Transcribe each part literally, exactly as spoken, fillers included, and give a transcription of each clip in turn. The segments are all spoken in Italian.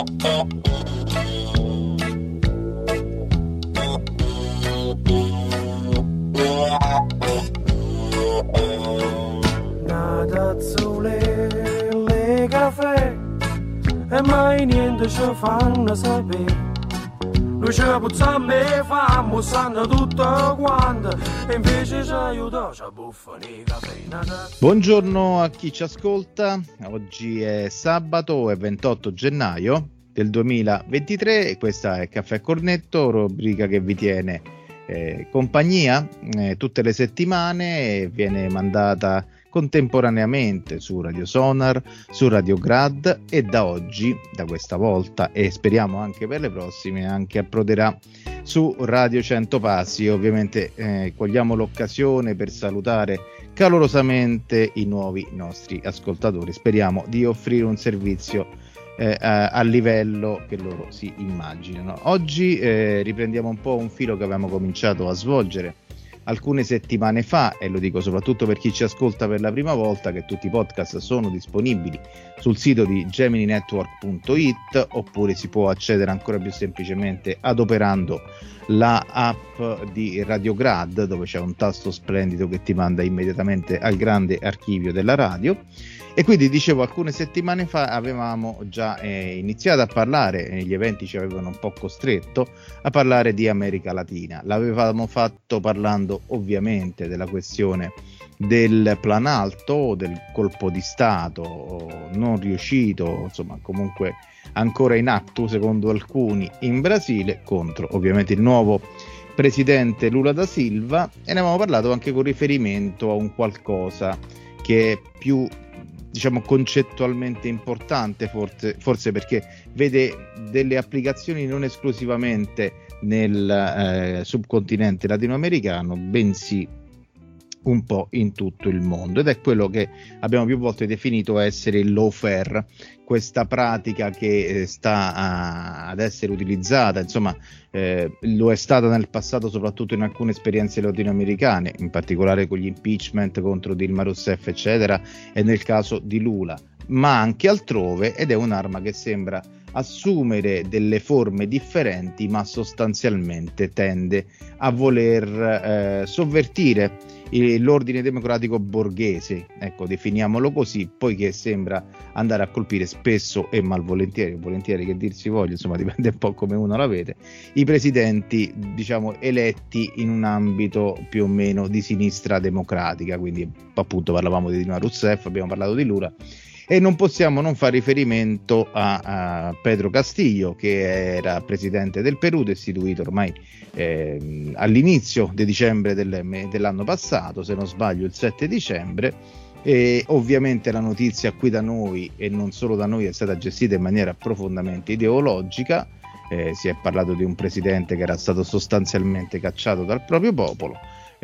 Nadazzole, le caffè e mai niente ci fanno sapere. Noi ci puzziamo e famo, sanno tutto quanto, e invece ci aiuta, ci buffano i caffè. Buongiorno a chi ci ascolta, oggi è sabato, è ventotto gennaio del duemilaventitré e questa è Caffè Cornetto, rubrica che vi tiene eh, compagnia eh, tutte le settimane e viene mandata contemporaneamente su Radio Sonar, su Radio Grad e da oggi, da questa volta e speriamo anche per le prossime, anche approderà su Radio cento Passi. Ovviamente eh, cogliamo l'occasione per salutare calorosamente i nuovi nostri ascoltatori. Speriamo di offrire un servizio eh, a, a livello che loro si immaginano. Oggi eh, riprendiamo un po' un filo che avevamo cominciato a svolgere alcune settimane fa, e lo dico soprattutto per chi ci ascolta per la prima volta, che tutti i podcast sono disponibili sul sito di gemini network punto it, oppure si può accedere ancora più semplicemente adoperando la app di Radio Grad, dove c'è un tasto splendido che ti manda immediatamente al grande archivio della radio. E quindi dicevo, alcune settimane fa avevamo già eh, iniziato a parlare, e gli eventi ci avevano un po' costretto a parlare di America Latina. L'avevamo fatto parlando ovviamente della questione del Plan Alto, del colpo di Stato non riuscito, insomma comunque ancora in atto secondo alcuni in Brasile, contro ovviamente il nuovo presidente Lula da Silva, e ne avevamo parlato anche con riferimento a un qualcosa che è più, diciamo, concettualmente importante, forse, forse perché vede delle applicazioni non esclusivamente nel eh, subcontinente latinoamericano, bensì un po' in tutto il mondo, ed è quello che abbiamo più volte definito essere il lawfare, questa pratica che eh, sta a, ad essere utilizzata, insomma eh, lo è stata nel passato soprattutto in alcune esperienze latinoamericane, in particolare con gli impeachment contro Dilma Rousseff eccetera, e nel caso di Lula, ma anche altrove, ed è un'arma che sembra assumere delle forme differenti, ma sostanzialmente tende a voler eh, sovvertire l'ordine democratico borghese, ecco, definiamolo così, poiché sembra andare a colpire spesso e malvolentieri, volentieri che dir si voglia, insomma dipende un po' come uno la vede, i presidenti, diciamo, eletti in un ambito più o meno di sinistra democratica. Quindi appunto parlavamo di Dilma Rousseff, abbiamo parlato di Lula, e non possiamo non fare riferimento a, a Pedro Castillo, che era presidente del Perù, destituito ormai eh, all'inizio di dicembre del, dell'anno passato, se non sbaglio il sette dicembre, e ovviamente la notizia qui da noi, e non solo da noi, è stata gestita in maniera profondamente ideologica. Eh, si è parlato di un presidente che era stato sostanzialmente cacciato dal proprio popolo.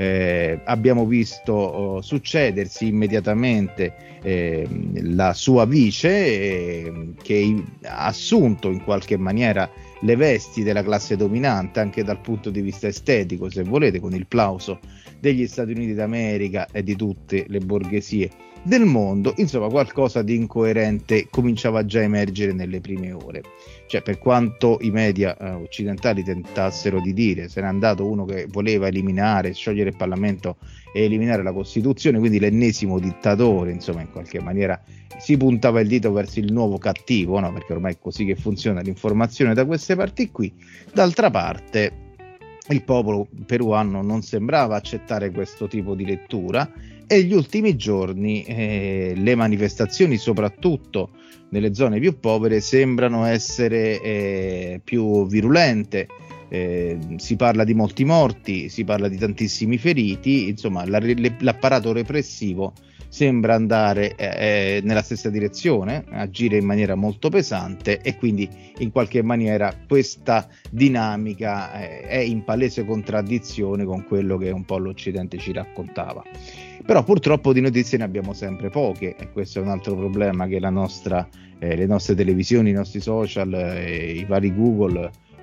Eh, abbiamo visto oh, succedersi immediatamente eh, la sua vice eh, che ha assunto in qualche maniera le vesti della classe dominante anche dal punto di vista estetico, se volete, con il plauso degli Stati Uniti d'America e di tutte le borghesie del mondo. Insomma, qualcosa di incoerente cominciava già a emergere nelle prime ore. Cioè, per quanto i media eh, occidentali tentassero di dire se n'è andato uno che voleva eliminare, sciogliere il Parlamento e eliminare la Costituzione, quindi l'ennesimo dittatore, insomma in qualche maniera si puntava il dito verso il nuovo cattivo, no? Perché ormai è così che funziona l'informazione da queste parti qui. D'altra parte il popolo peruano non sembrava accettare questo tipo di lettura, e gli ultimi giorni eh, le manifestazioni, soprattutto nelle zone più povere, sembrano essere eh, più virulente. Eh, si parla di molti morti, si parla di tantissimi feriti, insomma la, le, l'apparato repressivo sembra andare eh, nella stessa direzione, agire in maniera molto pesante, e quindi in qualche maniera questa dinamica eh, è in palese contraddizione con quello che un po' l'Occidente ci raccontava. Però purtroppo di notizie ne abbiamo sempre poche, e questo è un altro problema che la nostra, eh, le nostre televisioni, i nostri social, eh, i vari Google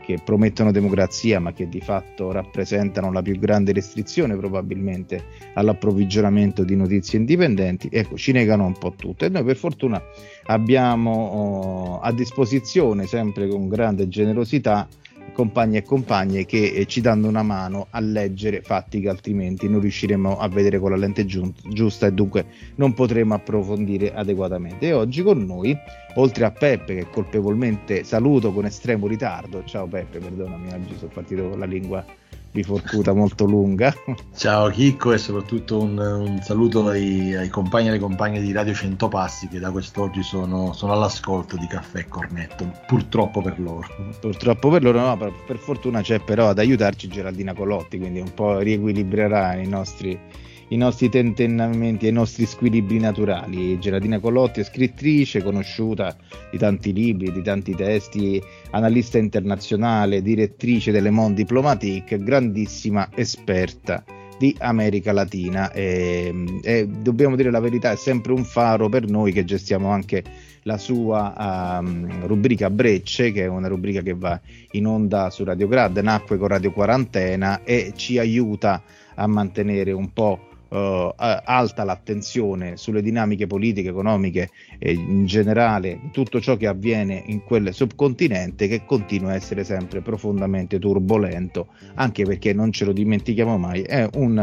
che promettono democrazia ma che di fatto rappresentano la più grande restrizione probabilmente all'approvvigionamento di notizie indipendenti, ecco, ci negano un po' tutto. E noi per fortuna abbiamo oh, a disposizione, sempre con grande generosità, compagni e compagne che eh, ci danno una mano a leggere fatti che altrimenti non riusciremo a vedere con la lente giu- giusta e dunque non potremo approfondire adeguatamente. E oggi con noi, oltre a Peppe, che colpevolmente saluto con estremo ritardo, ciao Peppe, perdonami, oggi sono partito con la lingua biforcuta molto lunga. Ciao Chicco, e soprattutto un, un saluto ai, ai compagni e alle compagne di Radio Centopassi che da quest'oggi sono, sono all'ascolto di Caffè Cornetto, purtroppo per loro. Purtroppo per loro, no, per, per fortuna c'è però ad aiutarci Geraldina Colotti, quindi un po' riequilibrerà i nostri, i nostri tentennamenti e i nostri squilibri naturali. Geraldina Colotti è scrittrice, conosciuta di tanti libri, di tanti testi, analista internazionale, direttrice delle Monde Diplomatique, grandissima esperta di America Latina e, e dobbiamo dire la verità, è sempre un faro per noi che gestiamo anche la sua um, rubrica Brecce, che è una rubrica che va in onda su Radio Grad, nacque con Radio Quarantena e ci aiuta a mantenere un po' Uh, alta l'attenzione sulle dinamiche politiche, economiche e in generale tutto ciò che avviene in quel subcontinente che continua a essere sempre profondamente turbolento, anche perché non ce lo dimentichiamo mai, è, un,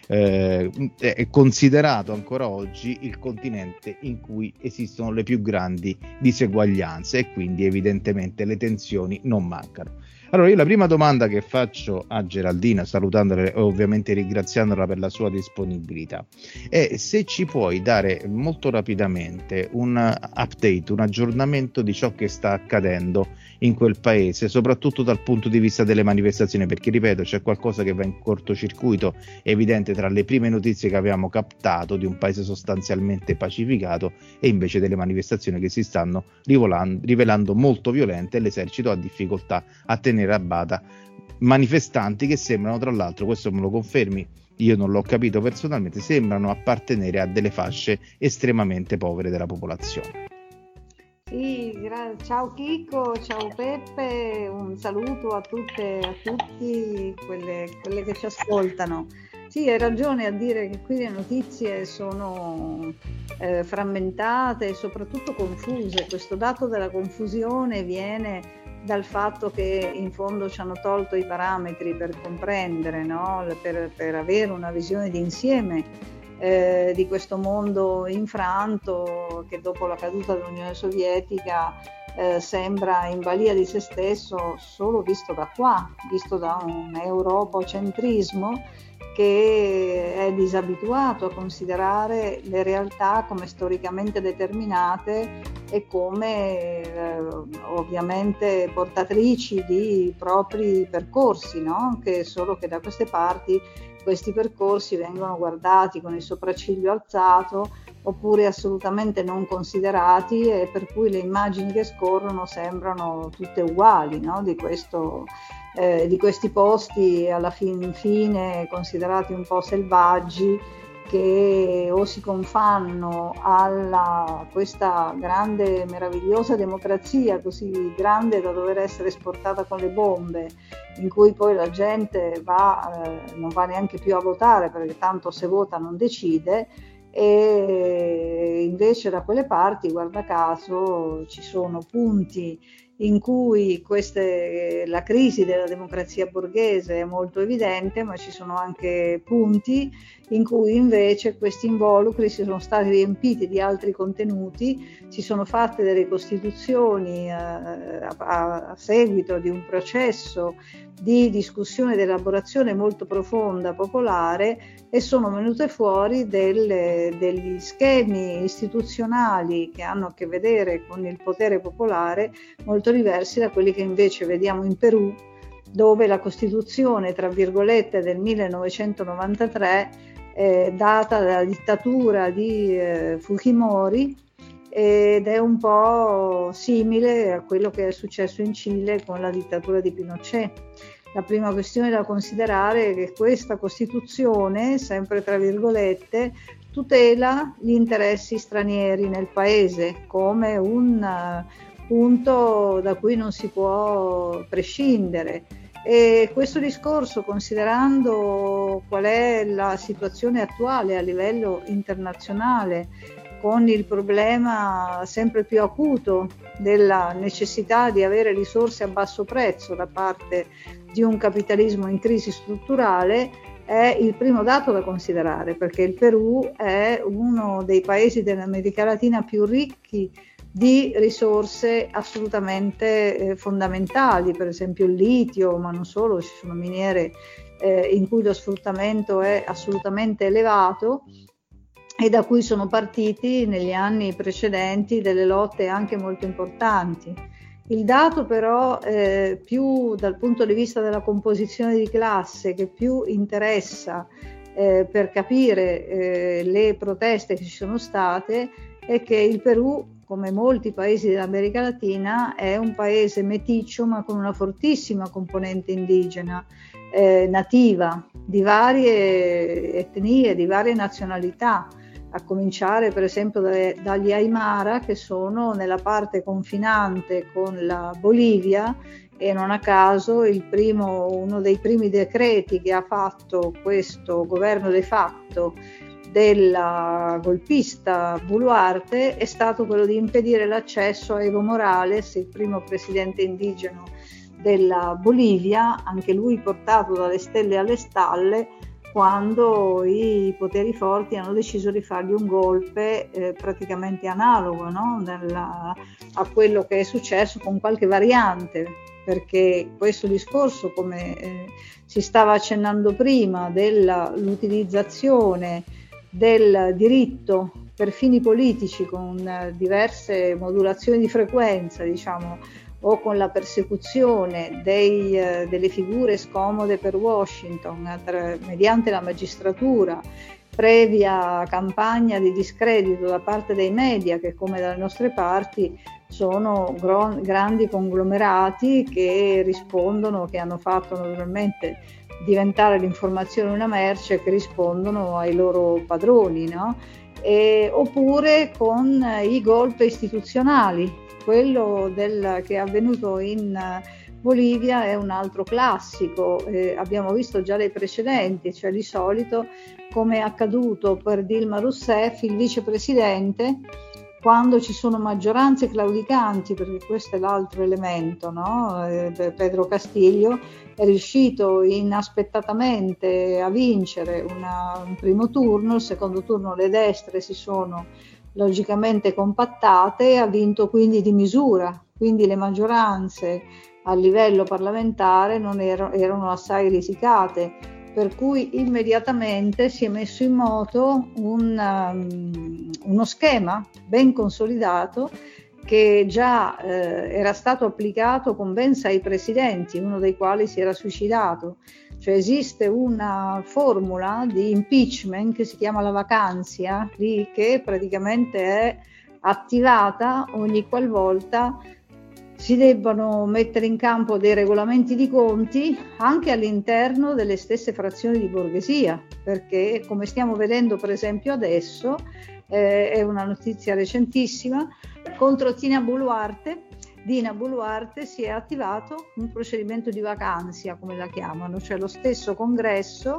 eh, è considerato ancora oggi il continente in cui esistono le più grandi diseguaglianze e quindi evidentemente le tensioni non mancano. Allora, io la prima domanda che faccio a Geraldina, salutandola e ovviamente ringraziandola per la sua disponibilità, è se ci puoi dare molto rapidamente un update, un aggiornamento di ciò che sta accadendo in quel paese, soprattutto dal punto di vista delle manifestazioni, perché ripeto, c'è qualcosa che va in cortocircuito evidente tra le prime notizie che abbiamo captato di un paese sostanzialmente pacificato e invece delle manifestazioni che si stanno rivolando, rivelando molto violente e l'esercito ha difficoltà a tenere a bada manifestanti che sembrano, tra l'altro, questo me lo confermi, io non l'ho capito personalmente, sembrano appartenere a delle fasce estremamente povere della popolazione. Sì, gra- ciao Chicco, ciao Peppe, un saluto a tutte e a tutti quelle, quelle che ci ascoltano. Sì, hai ragione a dire che qui le notizie sono eh, frammentate e soprattutto confuse. Questo dato della confusione viene dal fatto che in fondo ci hanno tolto i parametri per comprendere, no? per, per avere una visione d'insieme eh, di questo mondo infranto che dopo la caduta dell'Unione Sovietica eh, sembra in balia di se stesso solo visto da qua, visto da un europocentrismo che è disabituato a considerare le realtà come storicamente determinate e come eh, ovviamente portatrici di propri percorsi, no? Che solo che da queste parti questi percorsi vengono guardati con il sopracciglio alzato oppure assolutamente non considerati e per cui le immagini che scorrono sembrano tutte uguali, no? Di questo Eh, di questi posti alla fin fine considerati un po' selvaggi che o si confanno alla questa grande meravigliosa democrazia così grande da dover essere esportata con le bombe, in cui poi la gente va eh, non va neanche più a votare perché tanto se vota non decide, e invece da quelle parti, guarda caso, ci sono punti in cui queste, la crisi della democrazia borghese è molto evidente, ma ci sono anche punti in cui invece questi involucri si sono stati riempiti di altri contenuti, si sono fatte delle costituzioni a, a, a seguito di un processo di discussione ed elaborazione molto profonda, popolare, e sono venute fuori delle, degli schemi istituzionali che hanno a che vedere con il potere popolare molto diversi da quelli che invece vediamo in Perù, dove la Costituzione, tra virgolette, del millenovecentonovantatré, eh, data dalla dittatura di eh, Fujimori, ed è un po' simile a quello che è successo in Cile con la dittatura di Pinochet. La prima questione da considerare è che questa Costituzione, sempre tra virgolette, tutela gli interessi stranieri nel paese come un, punto da cui non si può prescindere. E questo discorso, considerando qual è la situazione attuale a livello internazionale, con il problema sempre più acuto della necessità di avere risorse a basso prezzo da parte di un capitalismo in crisi strutturale, è il primo dato da considerare, perché il Perù è uno dei paesi dell'America Latina più ricchi di risorse assolutamente eh, fondamentali, per esempio il litio, ma non solo, ci sono miniere eh, in cui lo sfruttamento è assolutamente elevato, e da cui sono partiti negli anni precedenti delle lotte anche molto importanti. Il dato però eh, più dal punto di vista della composizione di classe, che più interessa eh, per capire eh, le proteste che ci sono state, è che il Perù, come molti paesi dell'America Latina, è un paese meticcio ma con una fortissima componente indigena, eh, nativa, di varie etnie, di varie nazionalità, a cominciare per esempio dalle, dagli Aymara, che sono nella parte confinante con la Bolivia, e non a caso il primo, uno dei primi decreti che ha fatto questo governo de facto della golpista Boluarte è stato quello di impedire l'accesso a Evo Morales, il primo presidente indigeno della Bolivia, anche lui portato dalle stelle alle stalle, quando i poteri forti hanno deciso di fargli un golpe eh, praticamente analogo, no? Nella, a quello che è successo, con qualche variante, perché questo discorso, come eh, si stava accennando prima, dell'utilizzazione del diritto per fini politici con eh, diverse modulazioni di frequenza, diciamo, o con la persecuzione dei, eh, delle figure scomode per Washington tra, mediante la magistratura, previa campagna di discredito da parte dei media, che come dalle nostre parti sono gro- grandi conglomerati che rispondono, che hanno fatto naturalmente diventare l'informazione una merce, che rispondono ai loro padroni, no? E, oppure con i golpe istituzionali. Quello del, che è avvenuto in Bolivia è un altro classico, eh, abbiamo visto già dei precedenti, cioè di solito, come è accaduto per Dilma Rousseff, il vicepresidente, quando ci sono maggioranze claudicanti, perché questo è l'altro elemento, no? eh, Pedro Castillo è riuscito inaspettatamente a vincere una, un primo turno, il secondo turno le destre si sono logicamente compattate, ha vinto quindi di misura, quindi le maggioranze a livello parlamentare non erano, erano assai risicate, per cui immediatamente si è messo in moto un, um, uno schema ben consolidato che già eh, era stato applicato con ben sei presidenti, uno dei quali si era suicidato. Cioè esiste una formula di impeachment che si chiama la vacanzia, lì, che praticamente è attivata ogni qualvolta si debbano mettere in campo dei regolamenti di conti anche all'interno delle stesse frazioni di borghesia, perché come stiamo vedendo per esempio adesso, eh, è una notizia recentissima, contro Tina Boluarte, Dina Boluarte si è attivato un procedimento di vacanzia, come la chiamano, cioè lo stesso congresso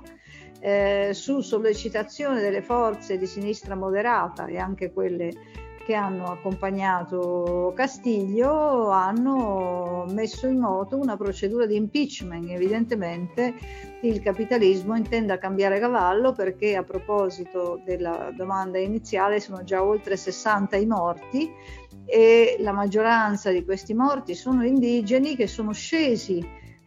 eh, su sollecitazione delle forze di sinistra moderata e anche quelle che hanno accompagnato Castiglio hanno messo in moto una procedura di impeachment. Evidentemente il capitalismo intende cambiare cavallo, perché a proposito della domanda iniziale sono già oltre sessanta i morti e la maggioranza di questi morti sono indigeni che sono scesi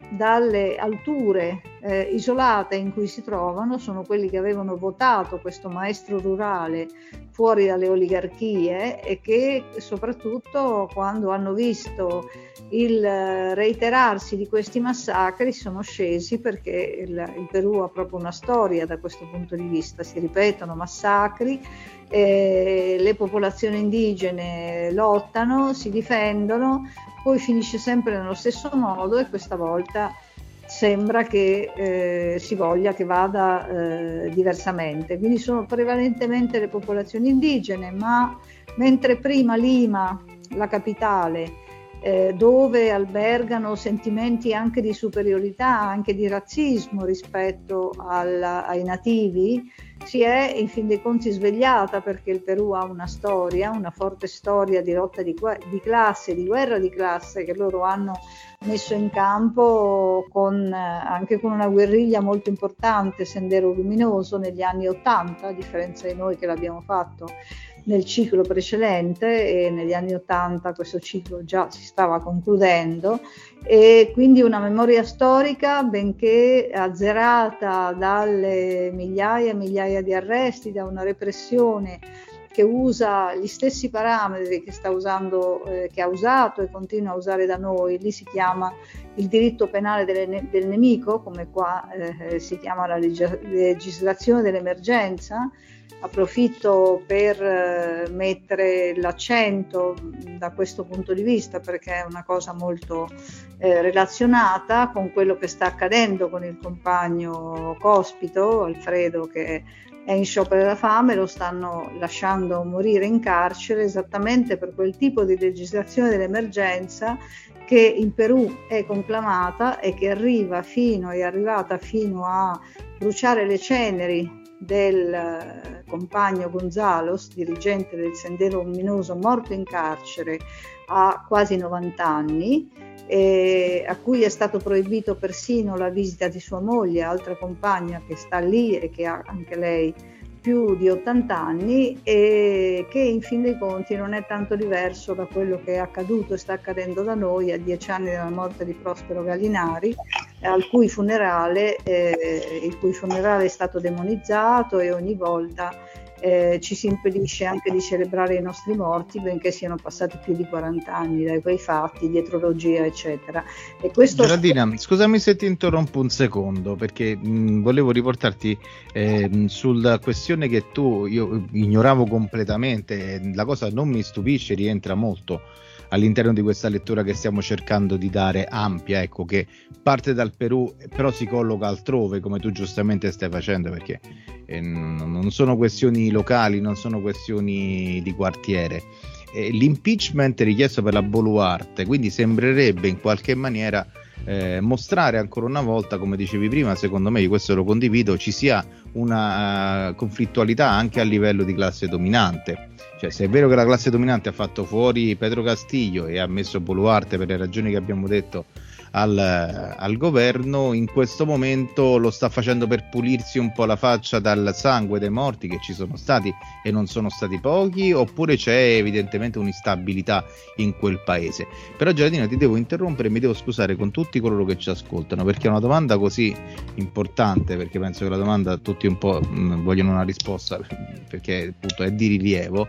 dalle alture eh, isolate in cui si trovano, sono quelli che avevano votato questo maestro rurale fuori dalle oligarchie e che soprattutto quando hanno visto il reiterarsi di questi massacri sono scesi, perché il, il Perù ha proprio una storia da questo punto di vista, si ripetono massacri, eh, le popolazioni indigene lottano, si difendono, poi finisce sempre nello stesso modo e questa volta sembra che eh, si voglia che vada eh, diversamente. Quindi sono prevalentemente le popolazioni indigene, ma mentre prima Lima, la capitale, eh, dove albergano sentimenti anche di superiorità, anche di razzismo rispetto al, ai nativi, si è in fin dei conti svegliata, perché il Perù ha una storia, una forte storia di lotta di, di classe, di guerra di classe che loro hanno messo in campo con, anche con una guerriglia molto importante, Sendero Luminoso, negli anni ottanta, a differenza di noi che l'abbiamo fatto nel ciclo precedente, e negli anni ottanta questo ciclo già si stava concludendo, e quindi una memoria storica, benché azzerata dalle migliaia e migliaia di arresti, da una repressione che usa gli stessi parametri che sta usando, eh, che ha usato e continua a usare da noi. Lì si chiama il diritto penale delle, del nemico, come qua eh, si chiama la legge, legislazione dell'emergenza. Approfitto per eh, mettere l'accento da questo punto di vista, perché è una cosa molto eh, relazionata con quello che sta accadendo con il compagno Cospito, Alfredo, che è in sciopero della fame, lo stanno lasciando morire in carcere esattamente per quel tipo di legislazione dell'emergenza che in Perù è conclamata e che arriva fino, è arrivata fino a bruciare le ceneri del compagno Gonzalos, dirigente del Sendero Luminoso, morto in carcere a quasi novanta anni, e a cui è stato proibito persino la visita di sua moglie, altra compagna che sta lì e che ha anche lei più di ottanta anni, e che in fin dei conti non è tanto diverso da quello che è accaduto e sta accadendo da noi a dieci anni dalla morte di Prospero Gallinari, al cui funerale, eh, il cui funerale è stato demonizzato, e ogni volta eh, ci si impedisce anche di celebrare i nostri morti, benché siano passati più di quaranta anni da quei fatti, dietrologia eccetera. E questo... Geraldina, scusami se ti interrompo un secondo, perché mh, volevo riportarti eh, sulla questione che tu, io ignoravo completamente. La cosa non mi stupisce, rientra molto all'interno di questa lettura che stiamo cercando di dare, ampia, ecco, che parte dal Perù però si colloca altrove, come tu giustamente stai facendo, perché eh, non sono questioni locali, non sono questioni di quartiere. Eh, l'impeachment richiesto per la Boluarte, quindi sembrerebbe in qualche maniera eh, mostrare ancora una volta, come dicevi prima, secondo me, questo lo condivido, ci sia una uh, conflittualità anche a livello di classe dominante. Cioè, se è vero che la classe dominante ha fatto fuori Pedro Castillo e ha messo Boluarte per le ragioni che abbiamo detto al, al governo, in questo momento lo sta facendo per pulirsi un po' la faccia dal sangue dei morti che ci sono stati, e non sono stati pochi, oppure c'è evidentemente un'instabilità in quel paese. Però Geraldina, ti devo interrompere, mi devo scusare con tutti coloro che ci ascoltano, perché è una domanda così importante, perché penso che la domanda tutti un po' mh, vogliono una risposta, perché appunto è di rilievo.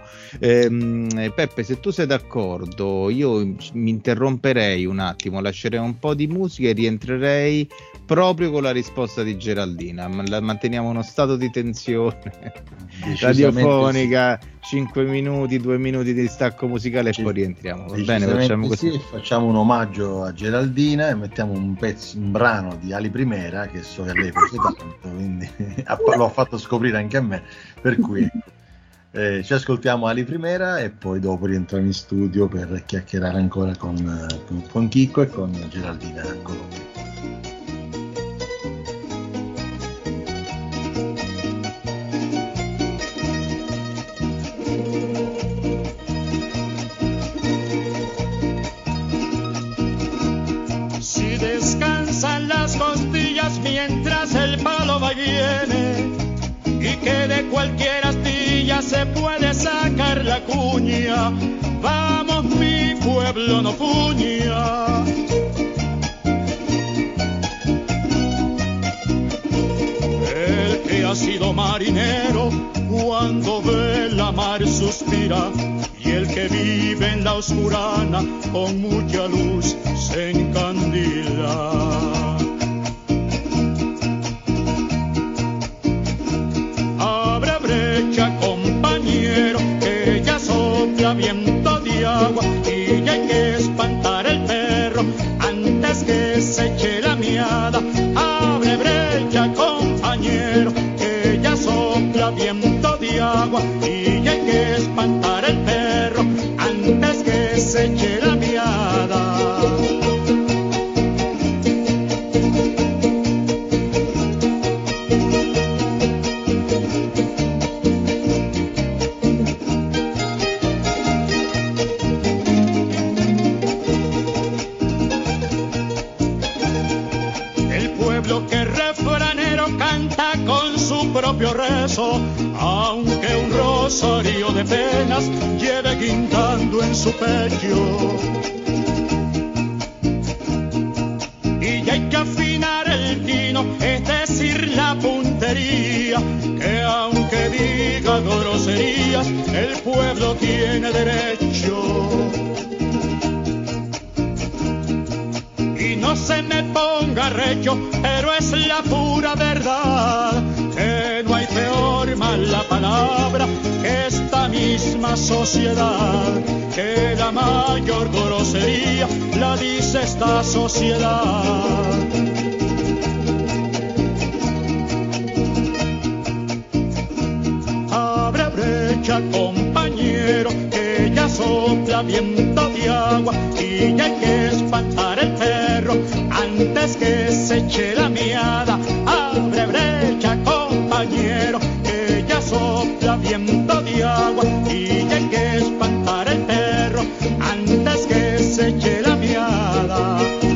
ehm, Peppe, se tu sei d'accordo, io mi interromperei un attimo, lascerei un po' di musica e rientrerei proprio con la risposta di Geraldina. La manteniamo uno stato di tensione radiofonica, sì. cinque minuti, due minuti di stacco musicale, sì. E poi rientriamo. Va bene, facciamo così. Sì, facciamo un omaggio a Geraldina e mettiamo un pezzo, un brano di Ali Primera, che so che a lei piace tanto, quindi l'ho fatto scoprire anche a me, per cui eh, ci ascoltiamo Ali Primera e poi dopo rientriamo in studio per chiacchierare ancora con, con, con Chicco e con Geraldina Colombia. Mientras el palo va y viene, y que de cualquier astilla se puede sacar la cuña. Vamos, mi pueblo no puña. El que ha sido marinero cuando ve la mar suspira, y el que vive en la oscurana con mucha luz se encandila. Compañero, que ya sopla viento de agua y ya hay que espantar el perro antes que se eche la miada. Abre brecha, compañero, que ya sopla viento de agua y ya hay que espantar el perro antes que se eche la miada. propio rezo, aunque un rosario de penas lleve guindando en su pecho. Y hay que afinar el tino, es decir, la puntería, que aunque diga groserías, el pueblo tiene derecho. Y no se me ponga recho, pero es la pura verdad, que no hay peor mala palabra que esta misma sociedad, que la mayor grosería la dice esta sociedad. Abre brecha, compañero, que ya sopla viento de agua y ya hay que espantar el perro antes que se eche la miada. Abre brecha, compañero, que ya sopla viento de agua y ya hay que espantar el perro antes que se eche la miada.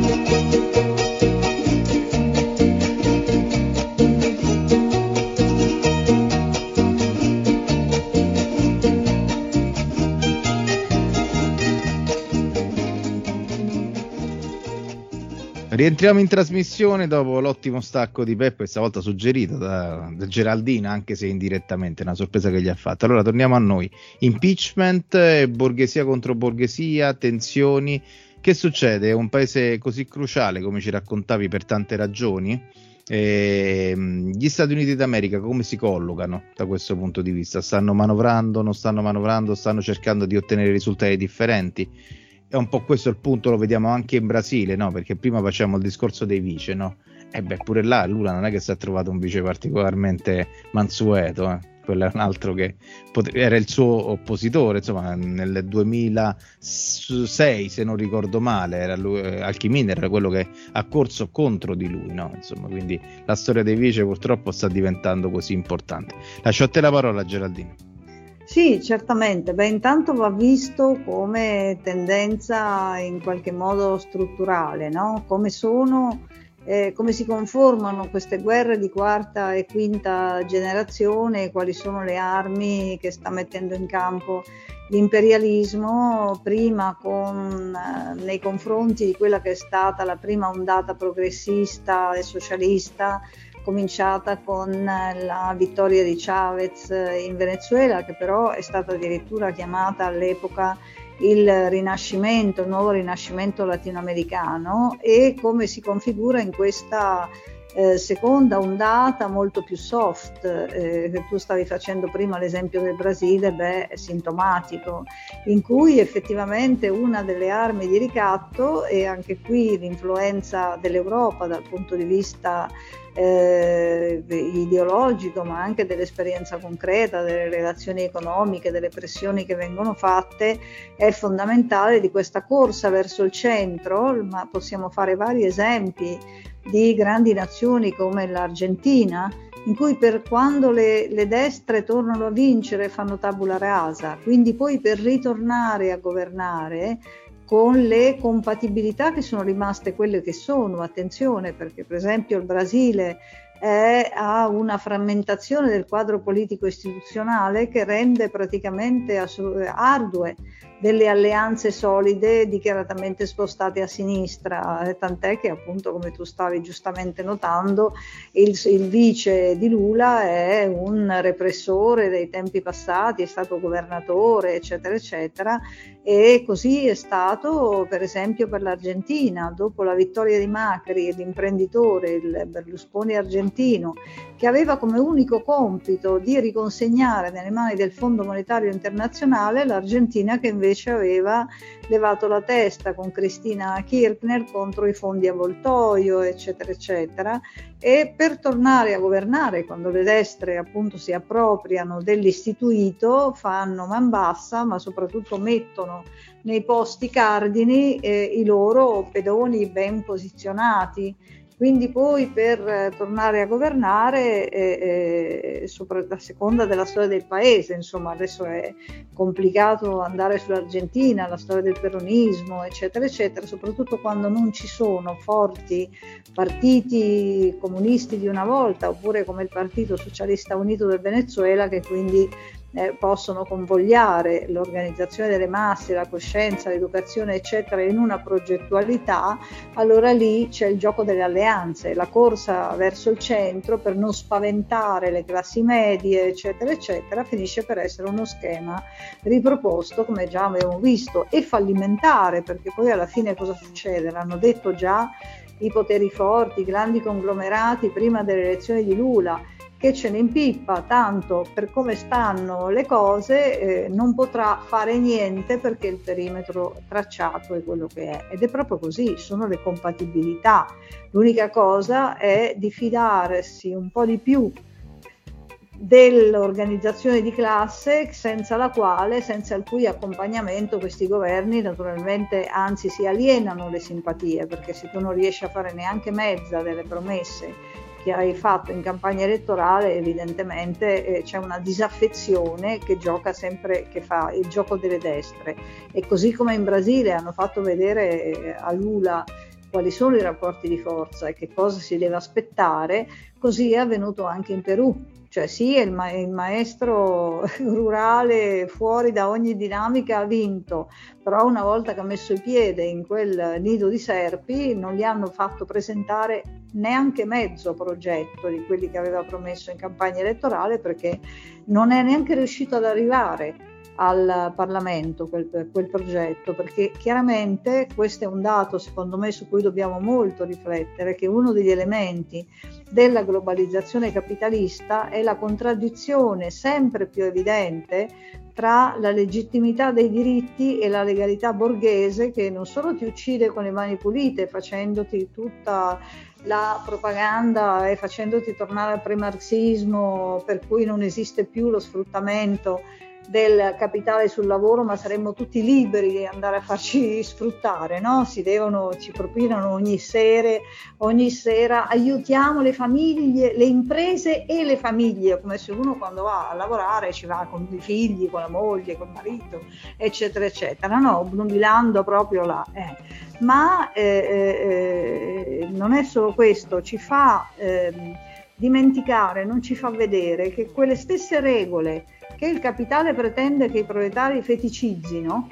Rientriamo in trasmissione dopo l'ottimo stacco di Peppe, stavolta suggerito da, da Geraldina, anche se indirettamente, una sorpresa che gli ha fatto. Allora torniamo a noi. Impeachment, borghesia contro borghesia, tensioni. Che succede? È un paese così cruciale, come ci raccontavi, per tante ragioni. E gli Stati Uniti d'America come si collocano da questo punto di vista? Stanno manovrando, non stanno manovrando, stanno cercando di ottenere risultati differenti? È un po' questo il punto, lo vediamo anche in Brasile, no? Perché prima facciamo il discorso dei vice, no? E beh, pure là Lula non è che si è trovato un vice particolarmente mansueto, eh? Quello è un altro che pot- era il suo oppositore, insomma, nel duemilasei, se non ricordo male, era lui, eh, Alchiminer era quello che ha corso contro di lui, no? Insomma, quindi la storia dei vice purtroppo sta diventando così importante. Lascio a te la parola, Geraldina. Sì, certamente. Beh, intanto va visto come tendenza in qualche modo strutturale, no? Come sono, eh, come si conformano queste guerre di quarta e quinta generazione, quali sono le armi che sta mettendo in campo l'imperialismo, prima con, eh, nei confronti di quella che è stata la prima ondata progressista e socialista, cominciata con la vittoria di Chavez in Venezuela, che però è stata addirittura chiamata all'epoca il rinascimento, il nuovo rinascimento latinoamericano, e come si configura in questa eh, seconda ondata molto più soft, eh, che tu stavi facendo prima l'esempio del Brasile, beh, è sintomatico, in cui effettivamente una delle armi di ricatto, e anche qui l'influenza dell'Europa dal punto di vista Eh, ideologico, ma anche dell'esperienza concreta, delle relazioni economiche, delle pressioni che vengono fatte, è fondamentale di questa corsa verso il centro. Ma possiamo fare vari esempi di grandi nazioni come l'Argentina, in cui per quando le, le destre tornano a vincere fanno tabula rasa, quindi poi per ritornare a governare con le compatibilità che sono rimaste quelle che sono, attenzione, perché per esempio il Brasile è, ha una frammentazione del quadro politico istituzionale che rende praticamente assolut- ardue delle alleanze solide dichiaratamente spostate a sinistra, eh, tant'è che appunto, come tu stavi giustamente notando, il, il vice di Lula è un repressore dei tempi passati, è stato governatore, eccetera eccetera, e così è stato per esempio per l'Argentina. Dopo la vittoria di Macri, l'imprenditore, il Berlusconi argentino, che aveva come unico compito di riconsegnare nelle mani del Fondo Monetario Internazionale l'Argentina, che invece aveva levato la testa con Cristina Kirchner contro i fondi avvoltoio, eccetera eccetera, e per tornare a governare, quando le destre appunto si appropriano dell'istituito, fanno man bassa, ma soprattutto mettono nei posti cardini eh, i loro pedoni ben posizionati. Quindi poi per eh, tornare a governare, eh, eh, sopra, a seconda della storia del paese, insomma adesso è complicato andare sull'Argentina, la storia del peronismo, eccetera, eccetera, soprattutto quando non ci sono forti partiti comunisti di una volta, oppure come il Partito Socialista Unito del Venezuela, che quindi Eh, possono convogliare l'organizzazione delle masse, la coscienza, l'educazione, eccetera, in una progettualità. Allora lì c'è il gioco delle alleanze, la corsa verso il centro per non spaventare le classi medie, eccetera, eccetera, finisce per essere uno schema riproposto, come già abbiamo visto, e fallimentare, perché poi alla fine cosa succede? L'hanno detto già i poteri forti, i grandi conglomerati prima delle elezioni di Lula, che ce ne impippa, tanto per come stanno le cose eh, non potrà fare niente perché il perimetro tracciato è quello che è, ed è proprio così, sono le compatibilità. L'unica cosa è di fidarsi un po' di più dell'organizzazione di classe, senza la quale, senza il cui accompagnamento questi governi naturalmente anzi si alienano le simpatie, perché se tu non riesci a fare neanche mezza delle promesse che hai fatto in campagna elettorale, evidentemente eh, c'è una disaffezione che gioca sempre, che fa il gioco delle destre. E così come in Brasile hanno fatto vedere eh, a Lula quali sono i rapporti di forza e che cosa si deve aspettare, così è avvenuto anche in Perù. Cioè sì, il, ma- il maestro rurale fuori da ogni dinamica ha vinto, però una volta che ha messo il piede in quel nido di serpi non gli hanno fatto presentare neanche mezzo progetto di quelli che aveva promesso in campagna elettorale, perché non è neanche riuscito ad arrivare al Parlamento quel, quel progetto, perché chiaramente questo è un dato secondo me su cui dobbiamo molto riflettere, che uno degli elementi della globalizzazione capitalista è la contraddizione sempre più evidente tra la legittimità dei diritti e la legalità borghese, che non solo ti uccide con le mani pulite facendoti tutta la propaganda e facendoti tornare al premarxismo per cui non esiste più lo sfruttamento del capitale sul lavoro, ma saremmo tutti liberi di andare a farci sfruttare, no? Si devono, ci propinano ogni sera, ogni sera, aiutiamo le famiglie, le imprese e le famiglie, come se uno quando va a lavorare ci va con i figli, con la moglie, col marito, eccetera, eccetera, no? Obnubilando proprio là. Eh. Ma eh, eh, non è solo questo, ci fa eh, dimenticare, non ci fa vedere che quelle stesse regole che il capitale pretende che i proletari feticizzino,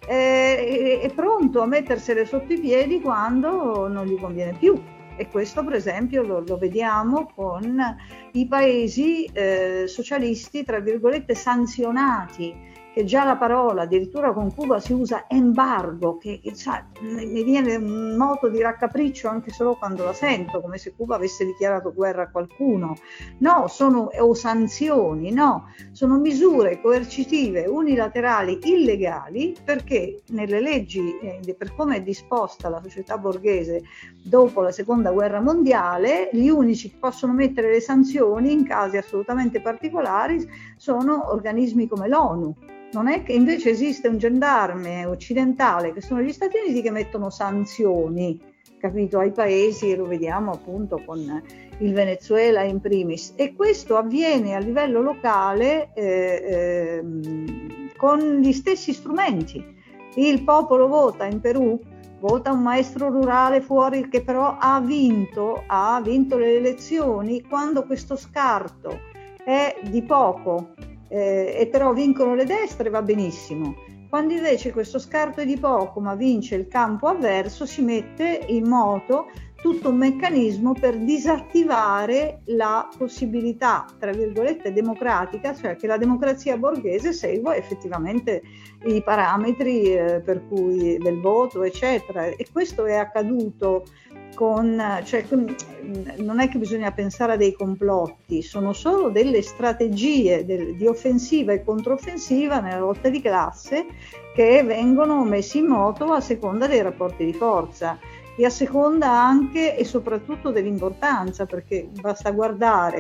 eh, è pronto a mettersele sotto i piedi quando non gli conviene più. E questo per esempio lo, lo vediamo con i paesi eh, socialisti, tra virgolette, sanzionati, che già la parola, addirittura con Cuba si usa embargo, che cioè, mi viene un moto di raccapriccio anche solo quando la sento, come se Cuba avesse dichiarato guerra a qualcuno. No, sono o sanzioni, no, sono misure coercitive unilaterali illegali, perché nelle leggi, eh, per come è disposta la società borghese dopo la seconda guerra mondiale, gli unici che possono mettere le sanzioni in casi assolutamente particolari sono organismi come l'ONU. Non è che invece esiste un gendarme occidentale, che sono gli Stati Uniti, che mettono sanzioni, capito, ai paesi, e lo vediamo appunto con il Venezuela in primis. E questo avviene a livello locale eh, eh, con gli stessi strumenti. Il popolo vota in Perù, vota un maestro rurale fuori che però ha vinto, ha vinto le elezioni quando questo scarto è di poco. Eh, e però vincono le destre, va benissimo. Quando invece questo scarto è di poco ma vince il campo avverso, si mette in moto tutto un meccanismo per disattivare la possibilità, tra virgolette, democratica, cioè che la democrazia borghese segua effettivamente i parametri eh, per cui del voto, eccetera. E questo è accaduto con, cioè, non è che bisogna pensare a dei complotti, sono solo delle strategie del, di offensiva e controffensiva nella lotta di classe che vengono messe in moto a seconda dei rapporti di forza e a seconda anche e soprattutto dell'importanza, perché basta guardare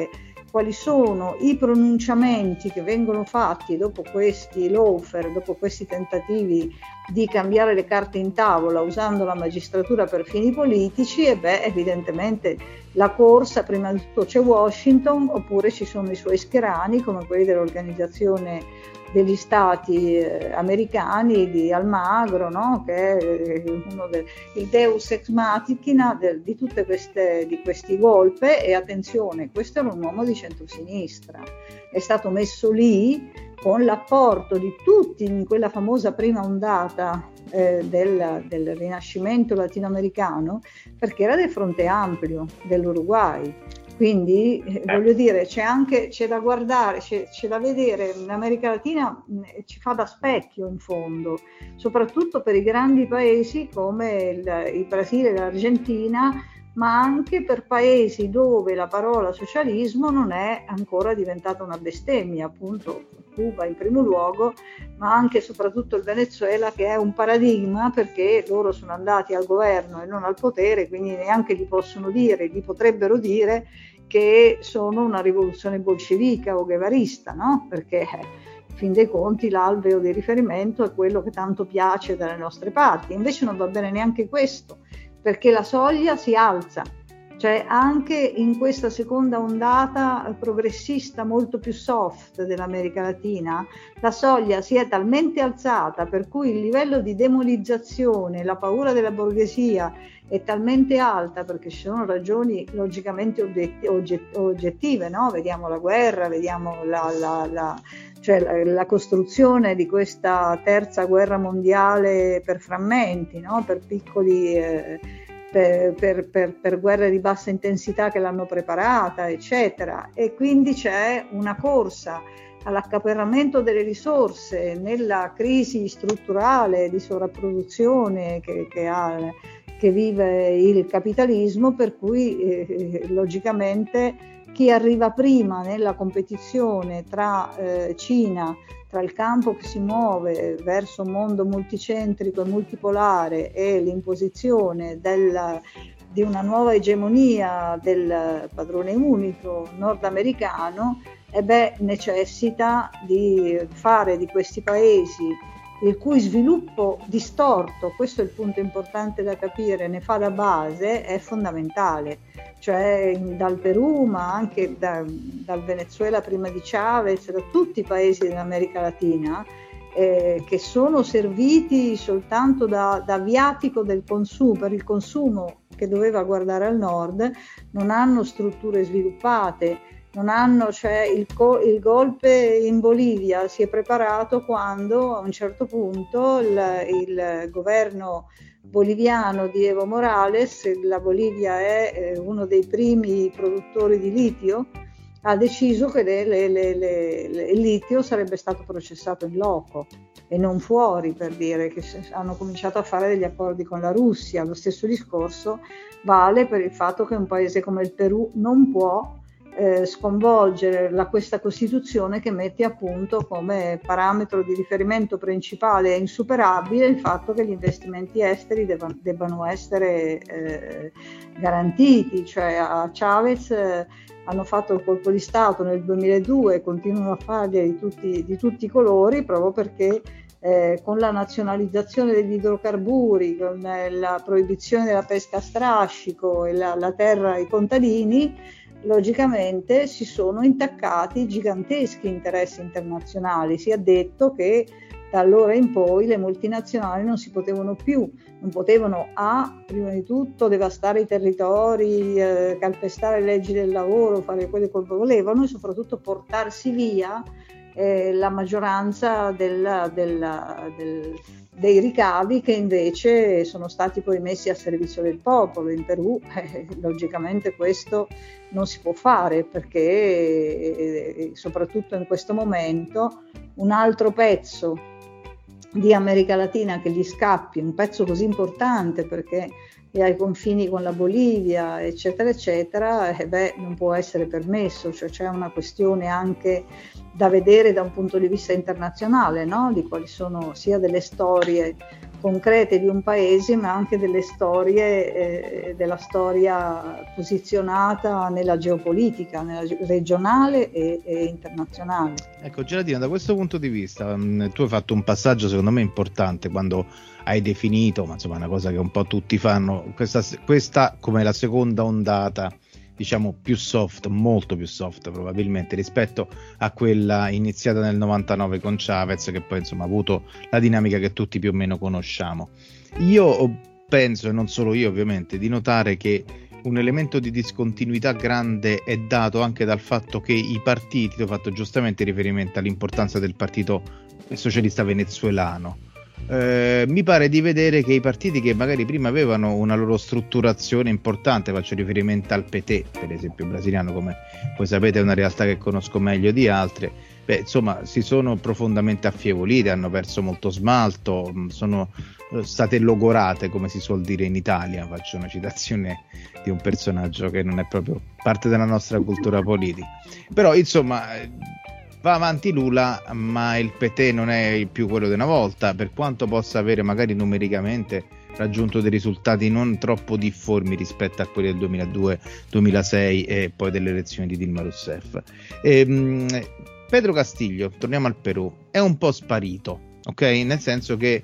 quali sono i pronunciamenti che vengono fatti dopo questi lawfare, dopo questi tentativi di cambiare le carte in tavola usando la magistratura per fini politici, e beh, evidentemente la corsa, prima di tutto c'è Washington, oppure ci sono i suoi schierani come quelli dell'Organizzazione degli Stati eh, americani di Almagro, no? Che è uno del il Deus ex machina de, di tutte queste di questi golpe. E attenzione, questo era un uomo di centrosinistra, è stato messo lì con l'apporto di tutti in quella famosa prima ondata eh, del, del Rinascimento latinoamericano, perché era del Fronte Ampio dell'Uruguay. Quindi eh, voglio dire, c'è anche c'è da guardare, c'è, c'è da vedere. L'America Latina mh, ci fa da specchio in fondo, soprattutto per i grandi paesi come il, il Brasile e l'Argentina, ma anche per paesi dove la parola socialismo non è ancora diventata una bestemmia, appunto Cuba in primo luogo, ma anche e soprattutto il Venezuela, che è un paradigma perché loro sono andati al governo e non al potere, quindi neanche gli possono dire, gli potrebbero dire che sono una rivoluzione bolscevica o guevarista, no? Perché in fin dei conti l'alveo di riferimento è quello che tanto piace dalle nostre parti. Invece non va bene neanche questo, perché la soglia si alza, cioè anche in questa seconda ondata progressista molto più soft dell'America Latina, la soglia si è talmente alzata per cui il livello di demonizzazione, la paura della borghesia è talmente alta, perché ci sono ragioni logicamente oggetti, ogget, oggettive, no? Vediamo la guerra, vediamo la, la, la, cioè la, la costruzione di questa terza guerra mondiale per frammenti, no? Per piccoli eh, per, per, per, per guerre di bassa intensità che l'hanno preparata, eccetera. E quindi c'è una corsa all'accaparramento delle risorse nella crisi strutturale di sovrapproduzione che, che ha che vive il capitalismo, per cui eh, logicamente chi arriva prima nella competizione tra eh, Cina, tra il campo che si muove verso un mondo multicentrico e multipolare e l'imposizione del, di una nuova egemonia del padrone unico nordamericano, e beh, necessita di fare di questi paesi, il cui sviluppo distorto, questo è il punto importante da capire, ne fa da base, è fondamentale. Cioè dal Perù, ma anche da, dal Venezuela prima di Chavez, da tutti i paesi dell'America Latina, eh, che sono serviti soltanto da, da viatico del consumo, per il consumo che doveva guardare al nord, non hanno strutture sviluppate. Non hanno, cioè il, co- il golpe in Bolivia si è preparato quando a un certo punto il, il governo boliviano di Evo Morales, la Bolivia è eh, uno dei primi produttori di litio, ha deciso che le, le, le, le, le, il litio sarebbe stato processato in loco e non fuori, per dire che hanno cominciato a fare degli accordi con la Russia. Lo stesso discorso vale per il fatto che un paese come il Perù non può Eh, sconvolgere la, questa Costituzione che mette appunto come parametro di riferimento principale e insuperabile il fatto che gli investimenti esteri debbano, debbano essere eh, garantiti. Cioè a Chavez eh, hanno fatto il colpo di Stato nel duemiladue e continuano a farli di tutti, di tutti i colori, proprio perché eh, con la nazionalizzazione degli idrocarburi, con eh, la proibizione della pesca a strascico e la, la terra ai contadini, logicamente si sono intaccati giganteschi interessi internazionali. Si è detto che da allora in poi le multinazionali non si potevano più, non potevano a, prima di tutto, devastare i territori, eh, calpestare le leggi del lavoro, fare quello che volevano, e soprattutto portarsi via eh, la maggioranza del, del, del, dei ricavi, che invece sono stati poi messi a servizio del popolo. In Perù eh, logicamente questo non si può fare, perché eh, soprattutto in questo momento un altro pezzo di America Latina che gli scappi, un pezzo così importante perché è ai confini con la Bolivia, eccetera eccetera, eh beh, non può essere permesso. Cioè c'è una questione anche da vedere da un punto di vista internazionale, no? Di quali sono sia delle storie concrete di un paese, ma anche delle storie, eh, della storia posizionata nella geopolitica, nella ge- regionale e, e internazionale. Ecco Geraldina, da questo punto di vista mh, tu hai fatto un passaggio secondo me importante quando hai definito, ma insomma una cosa che un po' tutti fanno, questa, questa come la seconda ondata, diciamo più soft, molto più soft probabilmente rispetto a quella iniziata nel novantanove con Chavez, che poi insomma ha avuto la dinamica che tutti più o meno conosciamo. Io penso, e non solo io ovviamente, di notare che un elemento di discontinuità grande è dato anche dal fatto che i partiti, ho fatto giustamente riferimento all'importanza del partito socialista venezuelano. Eh, mi pare di vedere che i partiti che magari prima avevano una loro strutturazione importante, faccio riferimento al P T per esempio brasiliano, come voi sapete è una realtà che conosco meglio di altre, beh, insomma si sono profondamente affievoliti, hanno perso molto smalto, sono state logorate come si suol dire in Italia, faccio una citazione di un personaggio che non è proprio parte della nostra cultura politica, però insomma va avanti Lula, ma il P T non è più quello di una volta, per quanto possa avere magari numericamente raggiunto dei risultati non troppo difformi rispetto a quelli del duemiladue duemilasei e poi delle elezioni di Dilma Rousseff. E, mh, Pedro Castillo, torniamo al Perù, è un po' sparito, ok? Nel senso che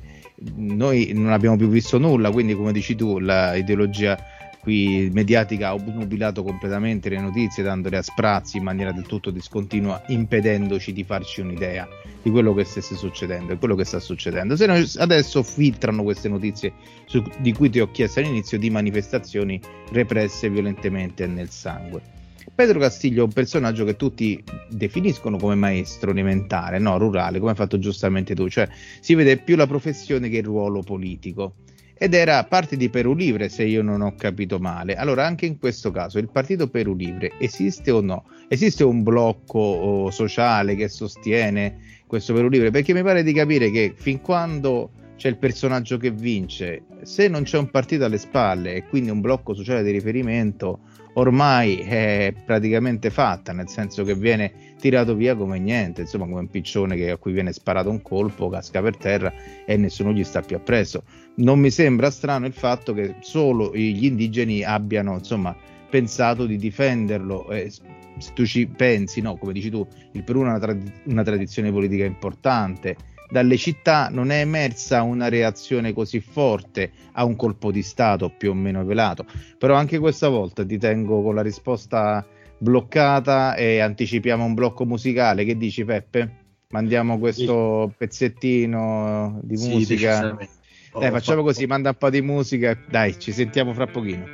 noi non abbiamo più visto nulla, quindi come dici tu l'ideologia qui mediatica ha obnubilato completamente le notizie, dandole a sprazzi in maniera del tutto discontinua, impedendoci di farci un'idea di quello che stesse succedendo e quello che sta succedendo. Se noi adesso filtrano queste notizie su, di cui ti ho chiesto all'inizio, di manifestazioni represse violentemente nel sangue. Pedro Castillo è un personaggio che tutti definiscono come maestro elementare, no, rurale, come hai fatto giustamente tu, cioè si vede più la professione che il ruolo politico. Ed era parte di Perù Libre, se io non ho capito male. Allora anche in questo caso il partito Perù Libre esiste o no? Esiste un blocco oh, sociale che sostiene questo Perù Libre? Perché mi pare di capire che fin quando c'è il personaggio che vince, se non c'è un partito alle spalle e quindi un blocco sociale di riferimento, ormai è praticamente fatta, nel senso che viene tirato via come niente, insomma come un piccione che, a cui viene sparato un colpo, casca per terra e nessuno gli sta più appresso. Non mi sembra strano il fatto che solo gli indigeni abbiano insomma pensato di difenderlo. Eh, se tu ci pensi, no, come dici tu, il Perù ha una, trad- una tradizione politica importante, dalle città non è emersa una reazione così forte a un colpo di stato più o meno velato, però anche questa volta ti tengo con la risposta bloccata e anticipiamo un blocco musicale. Che dici Peppe? Mandiamo questo sì. pezzettino di sì, musica oh, dai facciamo fatto... così, manda un po' di musica, dai ci sentiamo fra pochino.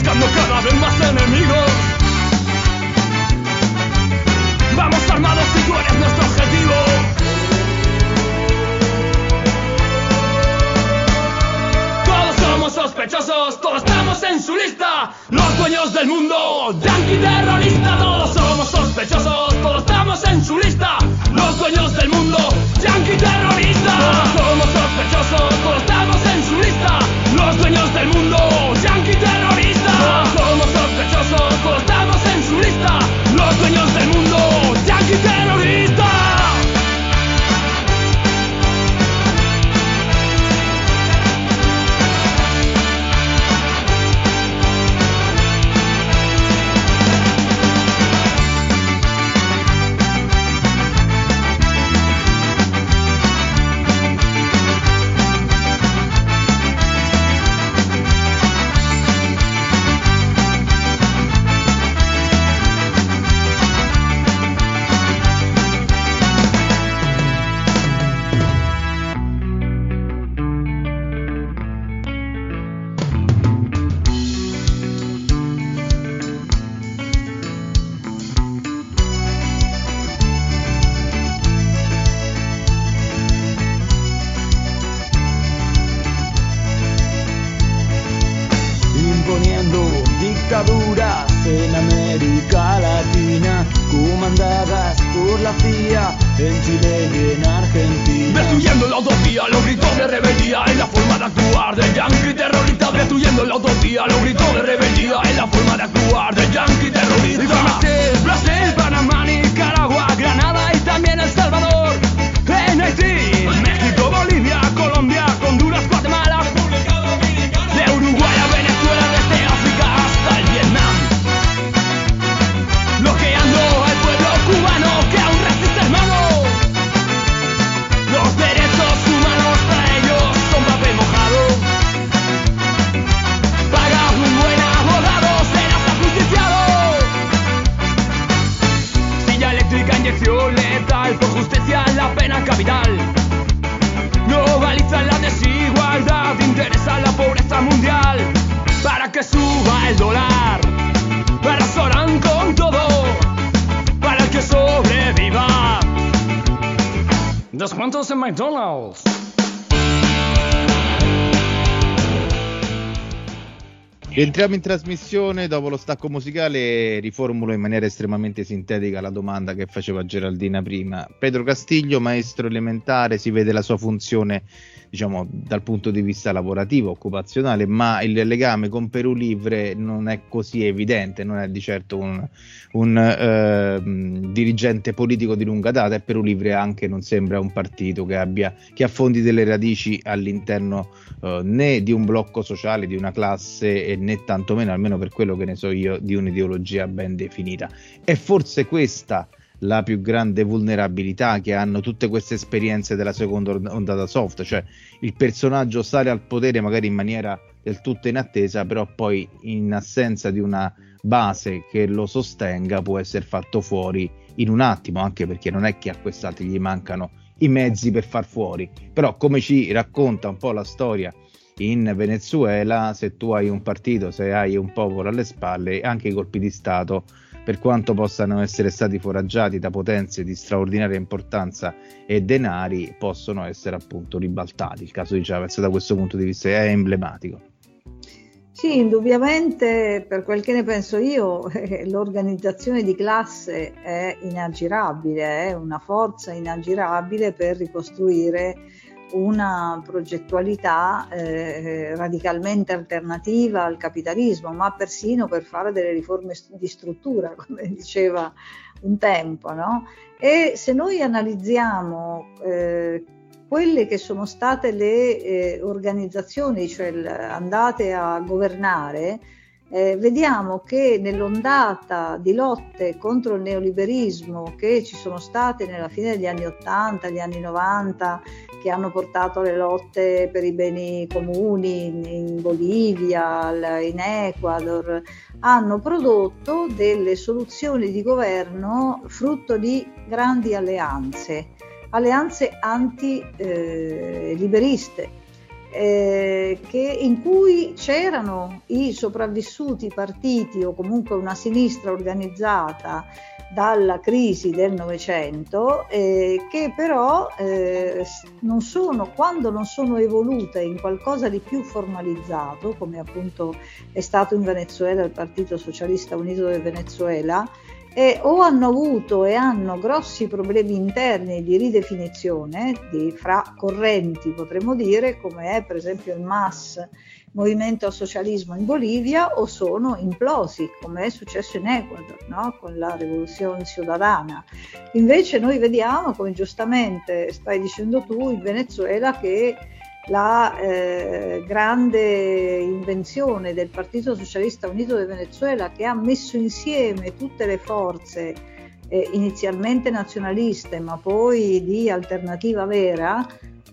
Cada vez más enemigos, vamos armados y la C I A en Chile y en Argentina. Destruyendo la utopía, los gritos de rebeldía en la forma de actuar del yanqui terrorista. Destruyendo la utopía, los gritos de rebeldía en la forma de actuar del yanqui terrorista. Brasil, Brasil, Panamá, Nicaragua, Granada y también El Salvador. En Haití, México, Bolivia, Colombia, Honduras, Guatemala, de Uruguay a Venezuela, desde África hasta el Vietnam. Bloqueando al pueblo cubano que aún resiste, hermano. Los derechos humanos para ellos son papel mojado. Paga un buen abogado, serás ajusticiado. Silla eléctrica, inyección letal, por justicia la pena capital. Globalizan la desigualdad, interesa la pobreza mundial. Para que suba el dólar, arrasarán con todo, para el que sobreviva. Descuentos en McDonald's. Entriamo in trasmissione, dopo lo stacco musicale riformulo in maniera estremamente sintetica la domanda che faceva Geraldina prima. Pedro Castiglio, maestro elementare, si vede la sua funzione, diciamo, dal punto di vista lavorativo, occupazionale, ma il legame con Perù Libre non è così evidente, non è di certo un, un eh, dirigente politico di lunga data, e Perù Libre anche non sembra un partito che abbia che affondi delle radici all'interno eh, né di un blocco sociale, di una classe, e né tantomeno, almeno per quello che ne so io, di un'ideologia ben definita. È forse questa la più grande vulnerabilità che hanno tutte queste esperienze della seconda ondata soft, cioè il personaggio sale al potere magari in maniera del tutto inattesa, però poi in assenza di una base che lo sostenga può essere fatto fuori in un attimo, anche perché non è che a quest'altro gli mancano i mezzi per far fuori. Però, come ci racconta un po' la storia in Venezuela, se tu hai un partito, se hai un popolo alle spalle, anche i colpi di Stato, per quanto possano essere stati foraggiati da potenze di straordinaria importanza e denari, possono essere appunto ribaltati. Il caso di Chavez da questo punto di vista è emblematico. Sì, indubbiamente, per quel che ne penso io, eh, l'organizzazione di classe è inaggirabile, è una forza inaggirabile per ricostruire una progettualità eh, radicalmente alternativa al capitalismo, ma persino per fare delle riforme di struttura, come diceva un tempo, no? E se noi analizziamo eh, quelle che sono state le eh, organizzazioni, cioè l- andate a governare, Eh, vediamo che nell'ondata di lotte contro il neoliberismo che ci sono state nella fine degli anni ottanta, gli anni novanta, che hanno portato alle lotte per i beni comuni in, in Bolivia, in Ecuador, hanno prodotto delle soluzioni di governo frutto di grandi alleanze, alleanze anti-liberiste. Eh, che, in cui c'erano i sopravvissuti partiti o comunque una sinistra organizzata dalla crisi del Novecento, eh, che però eh, non sono, quando non sono evolute in qualcosa di più formalizzato, come appunto è stato in Venezuela il Partito Socialista Unito del Venezuela, E o hanno avuto e hanno grossi problemi interni di ridefinizione di, fra correnti, potremmo dire, come è per esempio il M A S, Movimento al Socialismo in Bolivia, o sono implosi, come è successo in Ecuador, no? Con la rivoluzione ciudadana. Invece noi vediamo, come giustamente stai dicendo tu, in Venezuela, che la eh, grande invenzione del Partito Socialista Unito del Venezuela, che ha messo insieme tutte le forze eh, inizialmente nazionaliste ma poi di alternativa vera,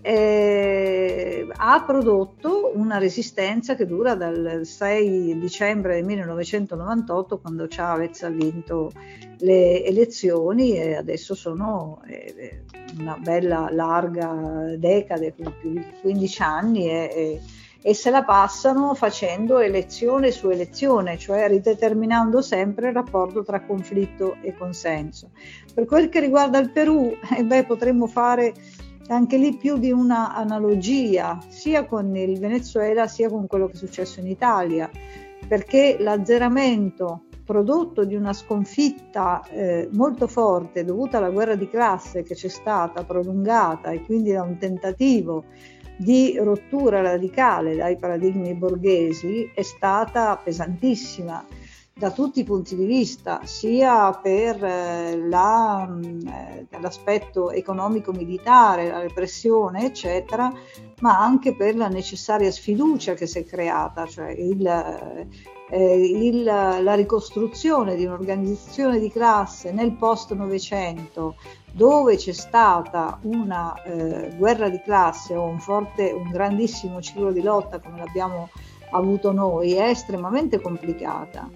eh, ha prodotto una resistenza che dura dal sei dicembre del millenovecentonovantotto, quando Chavez ha vinto le elezioni, e adesso sono eh, una bella larga decade, più di quindici anni, e, e, e se la passano facendo elezione su elezione, cioè rideterminando sempre il rapporto tra conflitto e consenso. Per quel che riguarda il Perù, eh beh, potremmo fare anche lì più di una analogia, sia con il Venezuela sia con quello che è successo in Italia, perché l'azzeramento prodotto di una sconfitta eh, molto forte dovuta alla guerra di classe che c'è stata, prolungata, e quindi da un tentativo di rottura radicale dai paradigmi borghesi, è stata pesantissima da tutti i punti di vista, sia per eh, la, eh, l'aspetto economico-militare, la repressione, eccetera, ma anche per la necessaria sfiducia che si è creata, cioè il, eh, il, la ricostruzione di un'organizzazione di classe nel post-Novecento, dove c'è stata una eh, guerra di classe o un forte, un grandissimo ciclo di lotta come l'abbiamo avuto noi, è estremamente complicata.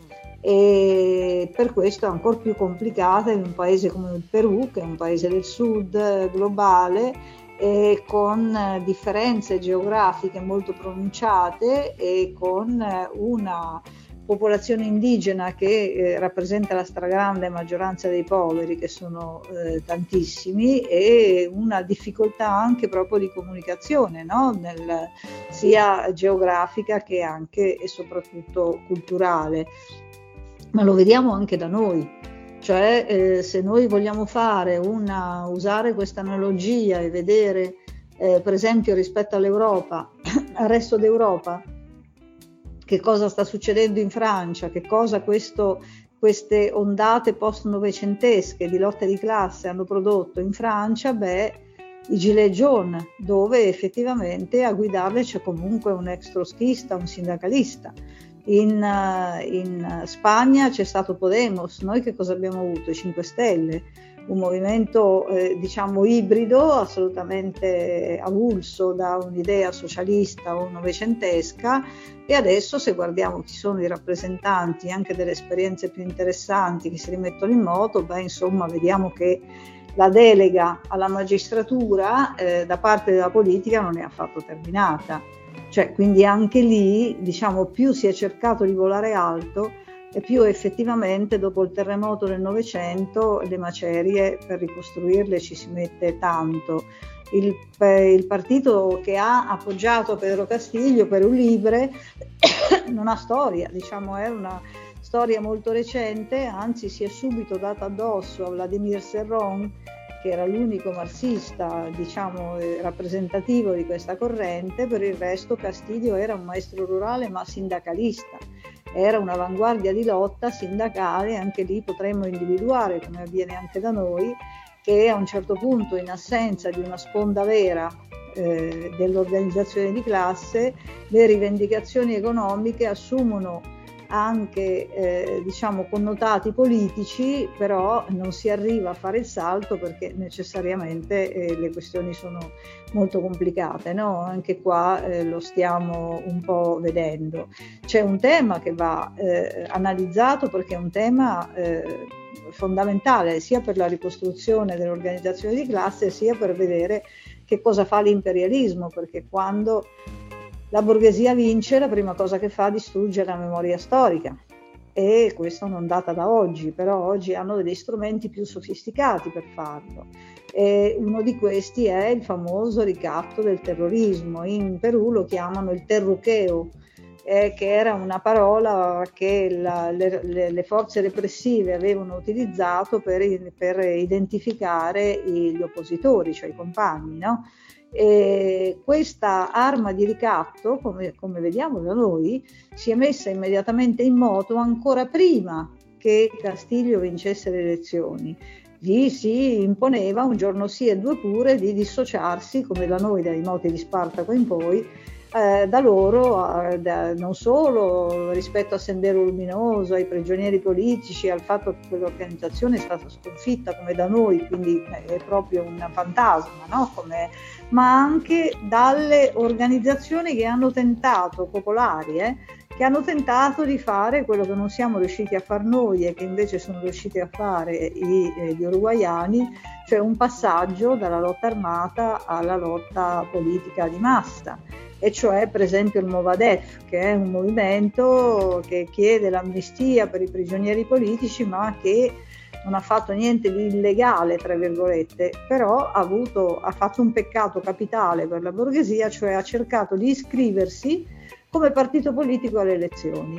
E per questo è ancora più complicata in un paese come il Perù, che è un paese del sud globale, e con differenze geografiche molto pronunciate e con una popolazione indigena che eh, rappresenta la stragrande maggioranza dei poveri, che sono eh, tantissimi, e una difficoltà anche proprio di comunicazione, no? Nel, sia geografica che anche e soprattutto culturale. Ma lo vediamo anche da noi, cioè eh, se noi vogliamo fare una, usare questa analogia e vedere eh, per esempio rispetto all'Europa, al resto d'Europa, che cosa sta succedendo in Francia, che cosa questo, queste ondate post-novecentesche di lotte di classe hanno prodotto in Francia, beh, i Gilets jaunes, dove effettivamente a guidarle c'è comunque un ex trotskista, un sindacalista. In, in Spagna c'è stato Podemos, noi che cosa abbiamo avuto? I cinque Stelle, un movimento eh, diciamo ibrido, assolutamente avulso da un'idea socialista o novecentesca, e adesso se guardiamo chi sono i rappresentanti anche delle esperienze più interessanti che si rimettono in moto, beh insomma vediamo che la delega alla magistratura eh, da parte della politica non è affatto terminata. Cioè, quindi anche lì, diciamo, più si è cercato di volare alto e più effettivamente dopo il terremoto del Novecento le macerie per ricostruirle ci si mette tanto. Il, il partito che ha appoggiato Pedro Castillo, Perú Libre, non ha storia, diciamo, è una storia molto recente, anzi si è subito data addosso a Vladimir Cerrón, che era l'unico marxista, diciamo, rappresentativo di questa corrente. Per il resto Castillo era un maestro rurale ma sindacalista, era un'avanguardia di lotta sindacale. Anche lì potremmo individuare, come avviene anche da noi, che a un certo punto, in assenza di una sponda vera eh, dell'organizzazione di classe, le rivendicazioni economiche assumono anche eh, diciamo connotati politici, però non si arriva a fare il salto perché necessariamente eh, le questioni sono molto complicate, no? Anche qua eh, lo stiamo un po' vedendo. C'è un tema che va eh, analizzato perché è un tema eh, fondamentale sia per la ricostruzione dell'organizzazione di classe sia per vedere che cosa fa l'imperialismo, perché quando la borghesia vince, la prima cosa che fa è distruggere la memoria storica, e questo non data da oggi, però oggi hanno degli strumenti più sofisticati per farlo. E uno di questi è il famoso ricatto del terrorismo. In Perù lo chiamano il terruqueo, eh, che era una parola che la, le, le forze repressive avevano utilizzato per, per identificare gli oppositori, cioè i compagni, no? E questa arma di ricatto, come, come vediamo da noi, si è messa immediatamente in moto ancora prima che Castillo vincesse le elezioni. Gli si imponeva un giorno sì e due pure di dissociarsi, come da noi dai moti di Spartaco in poi, eh, da loro, eh, da, non solo rispetto a Sendero Luminoso, ai prigionieri politici, al fatto che quell'organizzazione è stata sconfitta come da noi, quindi è proprio un fantasma, no? Come, ma anche dalle organizzazioni che hanno tentato, popolari, eh, che hanno tentato di fare quello che non siamo riusciti a far noi e che invece sono riusciti a fare i, eh, gli uruguaiani, cioè un passaggio dalla lotta armata alla lotta politica di massa. E cioè per esempio il Movadef, che è un movimento che chiede l'amnistia per i prigionieri politici, ma che non ha fatto niente di illegale, tra virgolette, però ha, avuto, ha fatto un peccato capitale per la borghesia, cioè ha cercato di iscriversi come partito politico alle elezioni.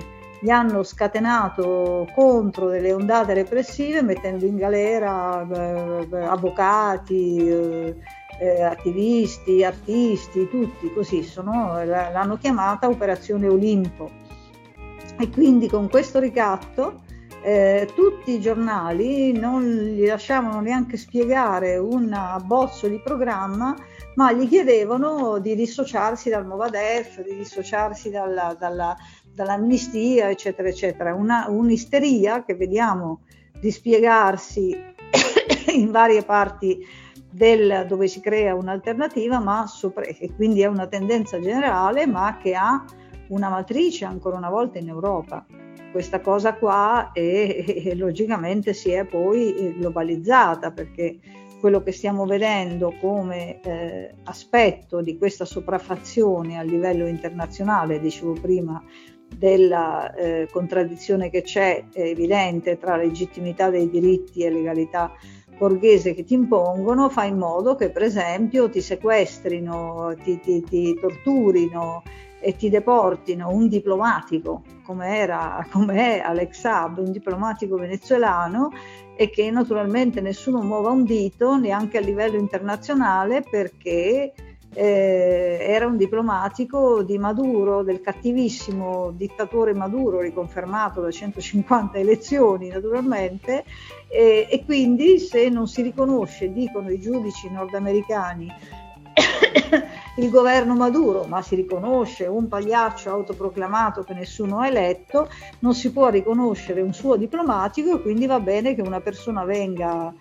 li hanno scatenato contro delle ondate repressive, mettendo in galera eh, avvocati, eh, eh, attivisti, artisti, tutti così, sono, l'hanno chiamata Operazione Olimpo. E quindi con questo ricatto eh, tutti i giornali non gli lasciavano neanche spiegare un abbozzo di programma, ma gli chiedevano di dissociarsi dal Movadef, di dissociarsi dalla, dalla, dall'amnistia, eccetera, eccetera. Una, un'isteria che vediamo dispiegarsi in varie parti del, dove si crea un'alternativa, ma sopra, e quindi è una tendenza generale, ma che ha una matrice ancora una volta in Europa. Questa cosa qua e, e logicamente si è poi globalizzata, perché quello che stiamo vedendo come eh, aspetto di questa sopraffazione a livello internazionale, dicevo prima, della eh, contraddizione che c'è evidente tra legittimità dei diritti e legalità borghese che ti impongono, fa in modo che per esempio ti sequestrino, ti, ti, ti torturino e ti deportino un diplomatico come era, come è Alex Saab, un diplomatico venezuelano, e che naturalmente nessuno muova un dito neanche a livello internazionale, perché eh, era un diplomatico di Maduro, del cattivissimo dittatore Maduro, riconfermato da centocinquanta elezioni naturalmente, e, e quindi se non si riconosce, dicono i giudici nordamericani, il governo Maduro, ma si riconosce un pagliaccio autoproclamato che nessuno ha eletto, non si può riconoscere un suo diplomatico, e quindi va bene che una persona venga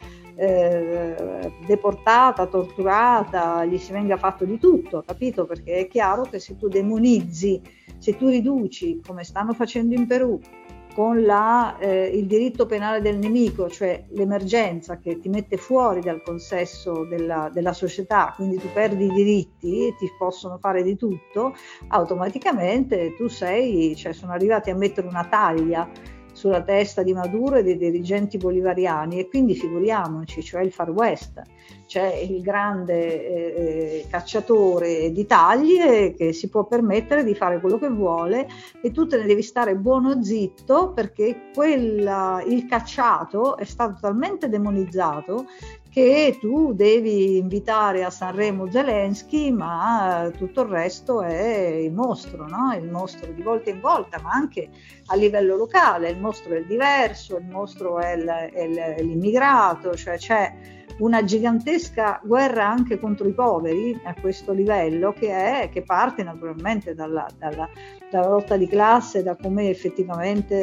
eh, deportata, torturata, gli si venga fatto di tutto, capito? Perché è chiaro che se tu demonizzi, se tu riduci, come stanno facendo in Perù, con la, eh, il diritto penale del nemico, cioè l'emergenza che ti mette fuori dal consesso della, della società, quindi tu perdi i diritti e ti possono fare di tutto, automaticamente tu sei, cioè sono arrivati a mettere una taglia sulla testa di Maduro e dei dirigenti bolivariani, e quindi figuriamoci, cioè il Far West, c'è il grande eh, cacciatore di taglie che si può permettere di fare quello che vuole, e tu te ne devi stare buono zitto, perché quella, il cacciato è stato talmente demonizzato che tu devi invitare a Sanremo Zelensky, ma tutto il resto è il mostro, no? Il mostro di volta in volta, ma anche a livello locale, il mostro è il diverso, il mostro è, il, è, il, è l'immigrato, cioè c'è una gigantesca guerra anche contro i poveri a questo livello, che, è, che parte naturalmente dalla, dalla, dalla lotta di classe, da come effettivamente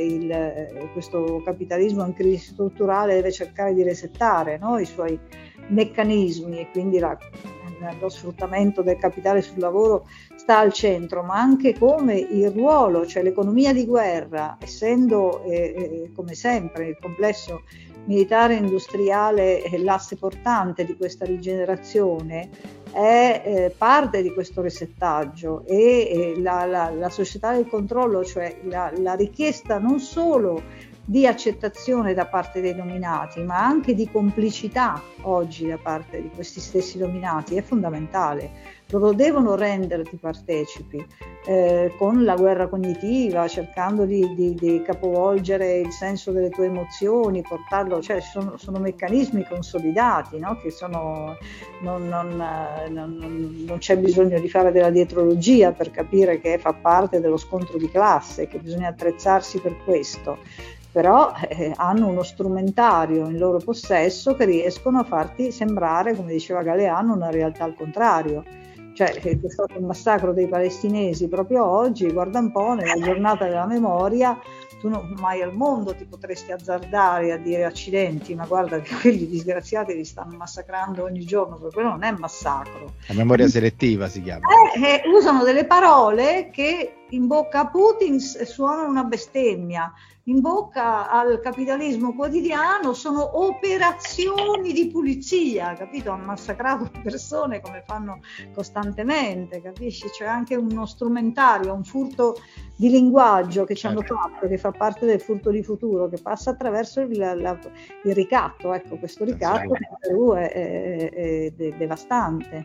il, questo capitalismo in crisi strutturale deve cercare di resettare, no? I suoi meccanismi, e quindi la, lo sfruttamento del capitale sul lavoro sta al centro, ma anche come il ruolo, cioè l'economia di guerra, essendo eh, eh, come sempre il complesso militare industriale è l'asse portante di questa rigenerazione, è eh, parte di questo resettaggio, e, e la, la, la società del controllo, cioè la, la richiesta non solo di accettazione da parte dei dominati, ma anche di complicità oggi da parte di questi stessi dominati, è fondamentale. Loro devono renderti partecipi eh, con la guerra cognitiva, cercando di, di, di capovolgere il senso delle tue emozioni, portarlo, cioè sono, sono meccanismi consolidati, no? Che sono, non, non, non, non c'è bisogno di fare della dietrologia per capire che fa parte dello scontro di classe, che bisogna attrezzarsi per questo. Però eh, hanno uno strumentario in loro possesso che riescono a farti sembrare, come diceva Galeano, una realtà al contrario. Cioè, c'è stato il massacro dei palestinesi proprio oggi, guarda un po', nella giornata della memoria, tu non, mai al mondo ti potresti azzardare a dire accidenti, ma guarda che quelli disgraziati li stanno massacrando ogni giorno, perché quello non è massacro. La memoria selettiva si chiama. Eh, eh, usano delle parole che in bocca a Putin suonano una bestemmia, in bocca al capitalismo quotidiano sono operazioni di pulizia, capito? Hanno massacrato persone come fanno costantemente, capisci? C'è anche uno strumentario, un furto di linguaggio che ci hanno fatto, che fa parte del furto di futuro, che passa attraverso il, la, il ricatto. Ecco, questo ricatto in Perù è, è, è devastante.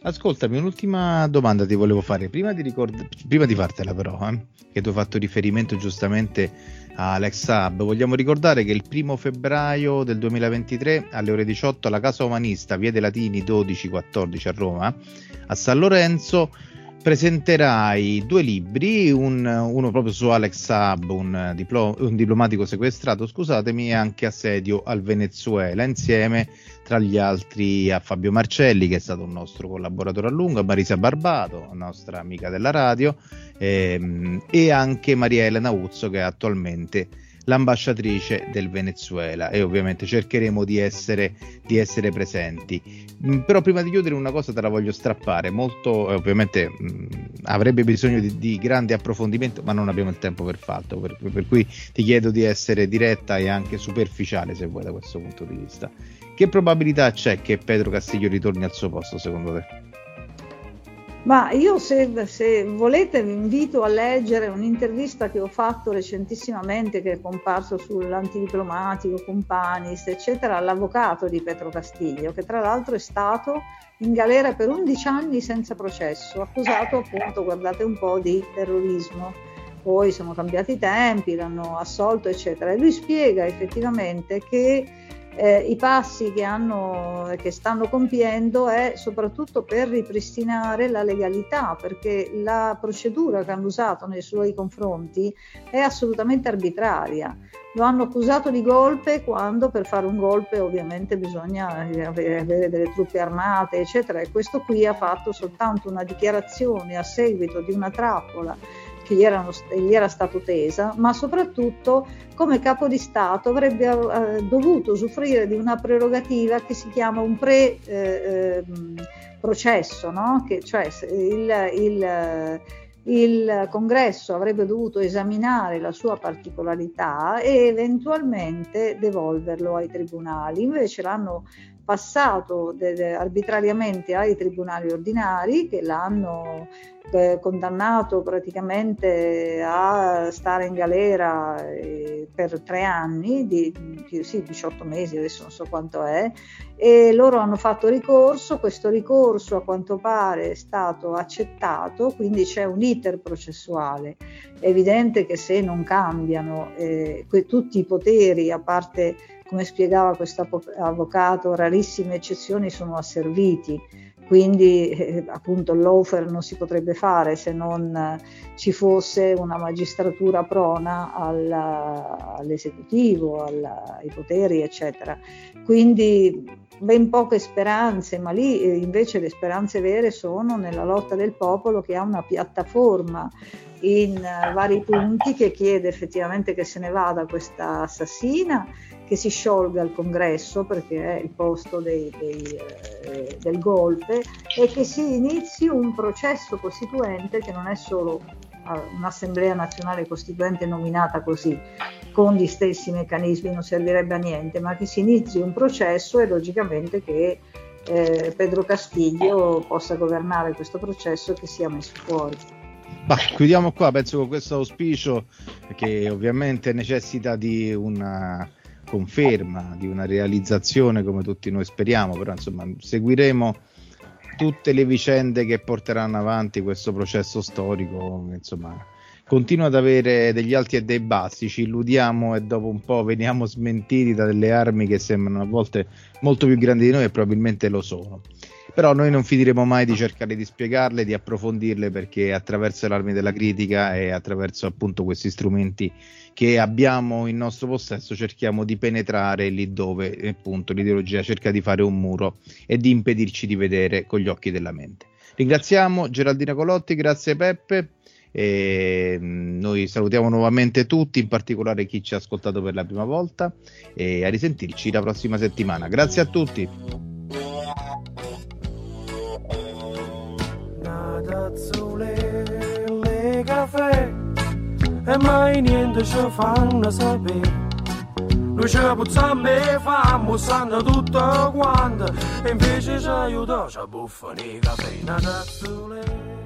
Ascoltami, un'ultima domanda ti volevo fare, prima di, ricord- prima di fartela però, eh, che tu hai fatto riferimento giustamente a Alex Hub. Vogliamo ricordare che il primo febbraio del duemilaventitré alle ore diciotto alla Casa Umanista, via dei Latini dodici quattordici a Roma, a San Lorenzo, presenterai due libri, un, uno proprio su Alex Hub, un, diplo- un diplomatico sequestrato, scusatemi, e anche Assedio al Venezuela, insieme tra gli altri a Fabio Marcelli, che è stato un nostro collaboratore a lungo, a Marisa Barbato, nostra amica della radio, ehm, e anche Maria Elena Uzzo, che è attualmente l'ambasciatrice del Venezuela, e ovviamente cercheremo di essere, di essere presenti. Mm, però prima di chiudere una cosa te la voglio strappare, molto eh, ovviamente mh, avrebbe bisogno di, di grande approfondimento, ma non abbiamo il tempo per farlo, per, per cui ti chiedo di essere diretta e anche superficiale, se vuoi, da questo punto di vista. Che probabilità c'è che Pedro Castillo ritorni al suo posto, secondo te? Ma io, se, se volete, vi invito a leggere un'intervista che ho fatto recentissimamente, che è comparso sull'antidiplomatico, Companis, eccetera, all'avvocato di Pedro Castillo, che tra l'altro è stato in galera per undici anni senza processo, accusato appunto, guardate un po', di terrorismo. Poi sono cambiati i tempi, l'hanno assolto, eccetera. E lui spiega effettivamente che Eh, i passi che, hanno, che stanno compiendo è soprattutto per ripristinare la legalità, perché la procedura che hanno usato nei suoi confronti è assolutamente arbitraria. Lo hanno accusato di golpe quando per fare un golpe ovviamente bisogna avere, avere delle truppe armate, eccetera, e questo qui ha fatto soltanto una dichiarazione a seguito di una trappola che gli, erano, gli era stato tesa, ma soprattutto come capo di Stato avrebbe eh, dovuto usufruire di una prerogativa che si chiama un pre-processo, eh, no? Che, cioè il, il, il Congresso avrebbe dovuto esaminare la sua particolarità e eventualmente devolverlo ai tribunali. Invece l'hanno passato de- de- arbitrariamente ai tribunali ordinari, che l'hanno eh, condannato praticamente a stare in galera eh, per tre anni, di, di, sì, diciotto mesi, adesso non so quanto è, e loro hanno fatto ricorso. Questo ricorso a quanto pare è stato accettato, quindi c'è un iter processuale. È evidente che se non cambiano eh, que- tutti i poteri, a parte, come spiegava questo avvocato, rarissime eccezioni sono asserviti, quindi eh, appunto il lawfare non si potrebbe fare se non eh, ci fosse una magistratura prona alla, all'esecutivo, alla, ai poteri, eccetera. Quindi ben poche speranze, ma lì eh, invece le speranze vere sono nella lotta del popolo, che ha una piattaforma in uh, vari punti, che chiede effettivamente che se ne vada questa assassina, che si sciolga il Congresso perché è il posto dei, dei, eh, del golpe, e che si inizi un processo costituente che non è solo uh, un'assemblea nazionale costituente nominata così con gli stessi meccanismi, non servirebbe a niente, ma che si inizi un processo e logicamente che eh, Pedro Castillo possa governare questo processo e che sia messo fuori. Bah, chiudiamo qua, penso, con questo auspicio, che ovviamente necessita di una conferma, di una realizzazione, come tutti noi speriamo, però insomma seguiremo tutte le vicende che porteranno avanti questo processo storico, insomma continua ad avere degli alti e dei bassi, ci illudiamo e dopo un po' veniamo smentiti da delle armi che sembrano a volte molto più grandi di noi, e probabilmente lo sono. Però noi non finiremo mai di cercare di spiegarle, di approfondirle, perché attraverso le armi della critica e attraverso appunto questi strumenti che abbiamo in nostro possesso cerchiamo di penetrare lì dove appunto l'ideologia cerca di fare un muro e di impedirci di vedere con gli occhi della mente. Ringraziamo Geraldina Colotti, grazie Peppe, e noi salutiamo nuovamente tutti, in particolare chi ci ha ascoltato per la prima volta, e a risentirci la prossima settimana. Grazie a tutti. Caffè e mai niente ci fanno sapere. Noi ci puzziamo e famo, sanno tutto quanto, e invece ci aiuta, ci buffano i caffè.